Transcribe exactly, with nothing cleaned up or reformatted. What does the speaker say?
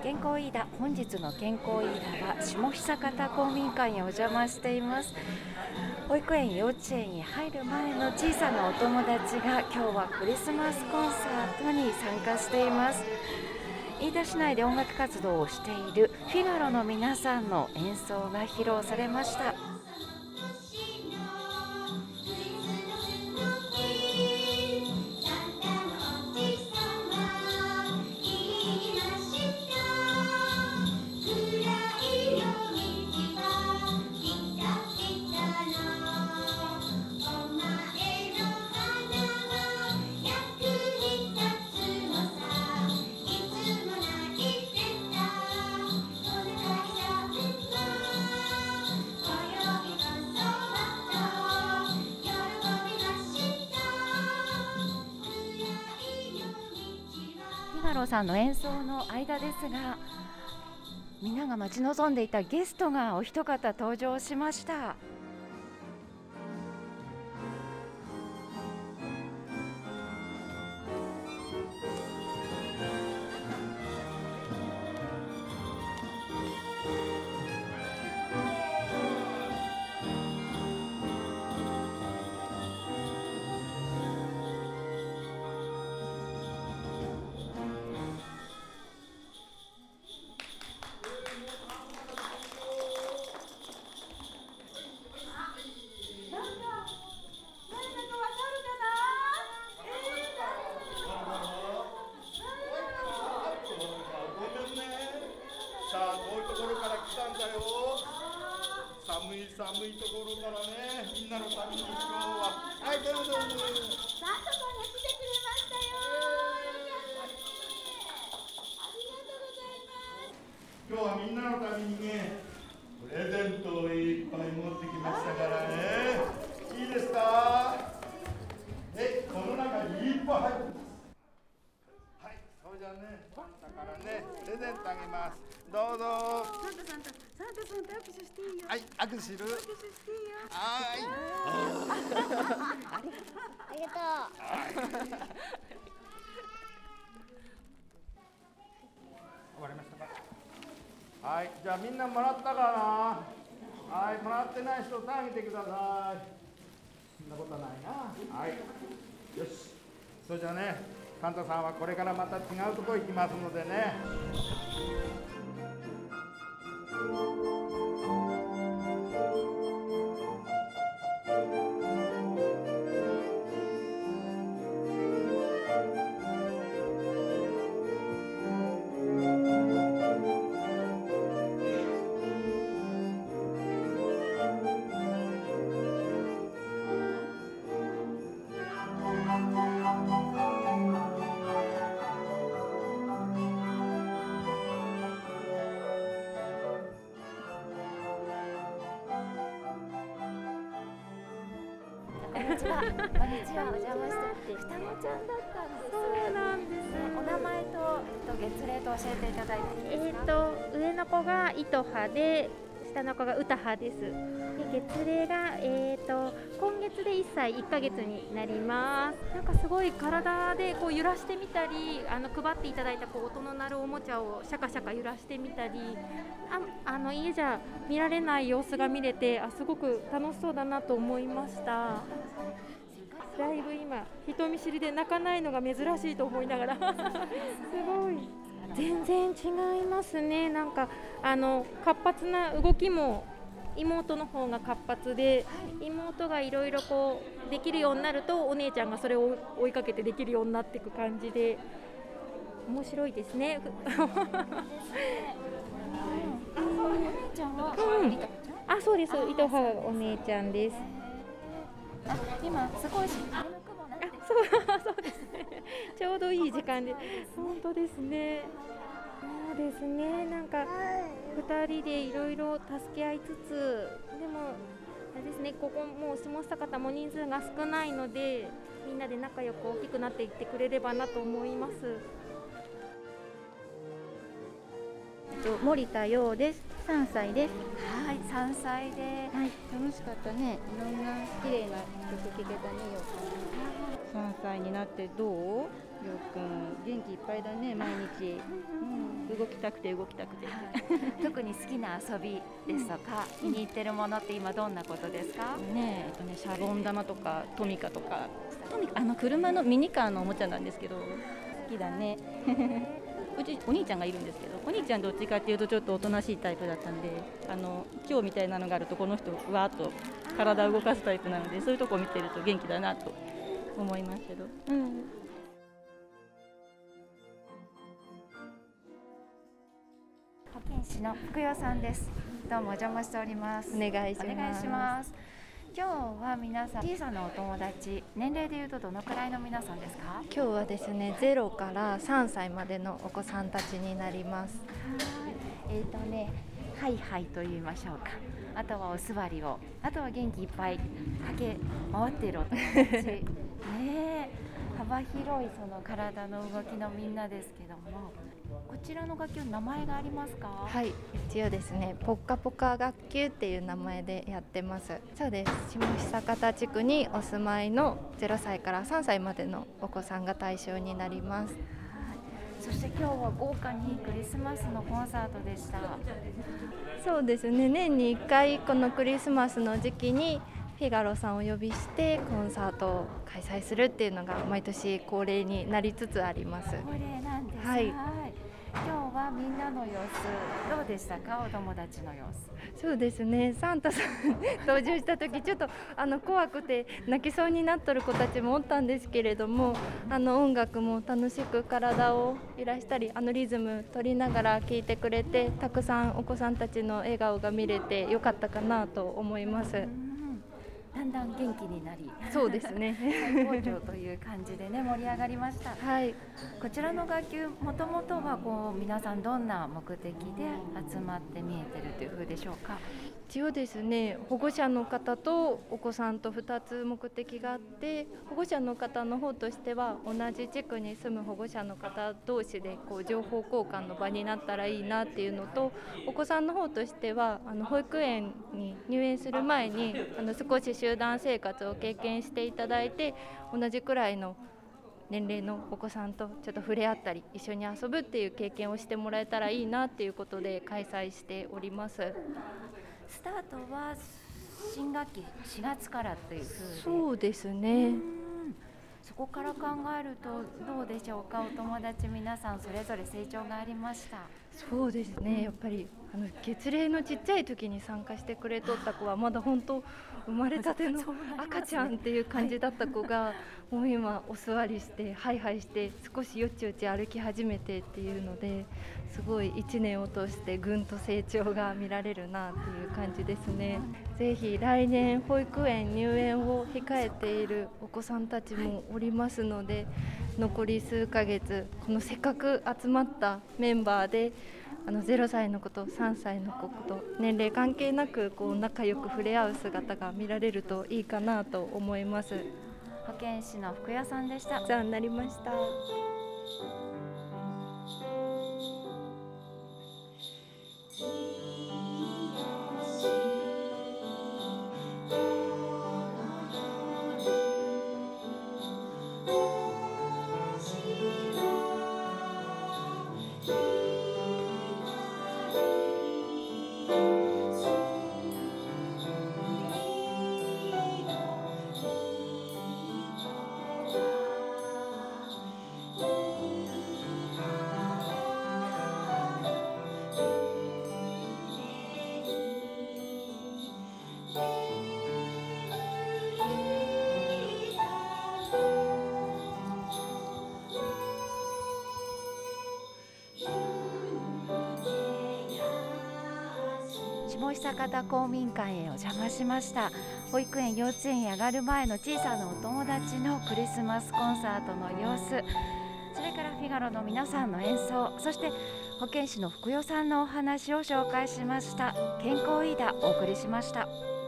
健康飯田、本日の健康飯田は下久方公民館にお邪魔しています。保育園幼稚園に入る前の小さなお友達が今日はクリスマスコンサートに参加しています。飯田市内で音楽活動をしているフィガロの皆さんの演奏が披露されました。フィガロさんの演奏の間ですが、みんなが待ち望んでいたゲストがお一方登場しました。 寒い寒いところからね、みんなのために今日は、はい、どうぞどうぞ。サンタさんが来てくれましたよ。ありがとうございます。今日はみんなのためにね、プレゼントをいっぱい持ってきましたからね。いいですか？え、この中にいっぱい入ってます。はい、そうじゃね、サンタからね、プレゼントあげます。どうぞ。 サンタさんと、サンタさんと握手していいよ。 はい、握手する。 握手していいよ。 はい。 ありがとう。 終わりましたか。はい、じゃあみんなもらったかな。はい、もらってない人手挙げてください。そんなことはないな。はい。よし。それじゃあね、サンタさんはこれからまた違うところ行きますのでね。 こんにちは。こんにちは。お邪魔して双子ちゃんだったんです。 そうなんです。 お名前と、えっと、月齢と教えていただいていいですか？ えっと、上の子が糸葉で、下の子が歌葉です。で、月齢が、えっと、今月でいっさいいっかげつになります。なんかすごい体でこう揺らしてみたり、あの配っていただいたこう音の鳴るおもちゃをシャカシャカ揺らしてみたり、あ、あの家じゃ見られない様子が見れて、あ、すごく楽しそうだなと思いました。だいぶ今人見知りで泣かないのが珍しいと思いながらすごい全然違いますね。なんかあの活発な動きも妹の方が活発で、妹がいろいろこうできるようになるとお姉ちゃんがそれを追いかけてできるようになっていく感じで面白いですね。 お姉ちゃんは、 うん、 糸あ、そうです。糸葉がお姉ちゃんです。 あ、今すごいし眠くもなってきて、 そう、そうですね。ちょうどいい時間で、本当ですね。そうですね。なんか二人でいろいろ助け合いつつ、でもあれですね。ここもう下久方も人数が少ないので、みんなで仲良く大きくなっていってくれればなと思います。森田陽です。さんさいです。 はい、さんさいで、 はい、 楽しかったね。いろんな綺麗な曲聴けたね。よ。 さんさいになってどう？ようくん元気いっぱいだね、毎日、うん、動きたくて動きたくて、 特に好きな遊びですとか、うん、気に入ってるものって今どんなことですか？ ねえ、えっとね、シャボン玉とかトミカとか、トミカ、あの車のミニカーのおもちゃなんですけど、好きだねうちお兄ちゃんがいるんですけど、お兄ちゃんどっちかっていうとちょっとおとなしいタイプだったんで、あの今日みたいなのがあるとこの人わーっと体を動かすタイプなので、そういうとこを見てると元気だなと思いますけど、うん、 保健師の福代さんです。どうもお邪魔しております。 お願いします。 お願いします。今日は皆さん小さなお友達、年齢でいうとどのくらいの皆さんですか？ 今日はですね、ゼロからさんさいまでのお子さんたちになります。 はい、えーとね、ハイハイと言いましょうか。あとはお座りを、あとは元気いっぱい駆け回っているお友達。ねえ、幅広いその体の動きのみんなですけども、こちらの学級名前がありますか？ はい、一応ですね、ポッカポカ学級っていう名前でやってます。そうです。下久方地区にお住まいのゼロさいからさんさいまでのお子さんが対象になります。 そして今日は豪華にクリスマスのコンサートでした。 そうですね、年にいっかいこのクリスマスの時期にフィガロさんをお呼びしてコンサートを開催するっていうのが毎年恒例になりつつあります。 恒例なんです。 はい。 今日はみんなの様子どうでしたか？お友達の様子。 そうですね、サンタさん登場した時ちょっとあの怖くて泣きそうになっとる子たちもおったんですけれども、あの音楽も楽しく体を揺らしたり、あのリズム取りながら聴いてくれて、たくさんお子さんたちの笑顔が見れてよかったかなと思います。 だんだん元気になり、 そうですね、 最高潮という感じでね、盛り上がりました。 はい、 こちらの学級、もともとはこう皆さんどんな目的で集まって見えてるという風でしょうか？ 一応ですね、保護者の方とお子さんとふたつ目的があって、保護者の方の方としては同じ地区に住む保護者の方同士でこう情報交換の場になったらいいなっていうのと、お子さんの方としてはあの保育園に入園する前にあの少し集団生活を経験していただいて、同じくらいの年齢のお子さんとちょっと触れ合ったり一緒に遊ぶっていう経験をしてもらえたらいいなっていうことで開催しております。 スタートは新学期しがつからという風で。 そうですね。 そこから考えるとどうでしょうか？お友達皆さんそれぞれ成長がありました。 そうですね、やっぱりあの月齢のちっちゃい時に参加してくれとった子はまだ本当生まれたての赤ちゃんっていう感じだった子がもう今お座りしてハイハイして少しよちよち歩き始めてっていうので、すごいいちねんを通してぐんと成長が見られるなっていう感じですね。ぜひ来年保育園入園を控えているお子さんたちもおりますので、残り数ヶ月このせっかく集まったメンバーであのゼロさいの子とさんさいの子と年齢関係なくこう仲良く触れ合う姿が見られるといいかなと思います。 保健師の福代さんでした。 お世話になりました。 下久方公民館へお邪魔しました。保育園幼稚園に上がる前の小さなお友達のクリスマスコンサートの様子、それからフィガロの皆さんの演奏、そして保健師の福代さんのお話を紹介しました。健康イーダお送りしました。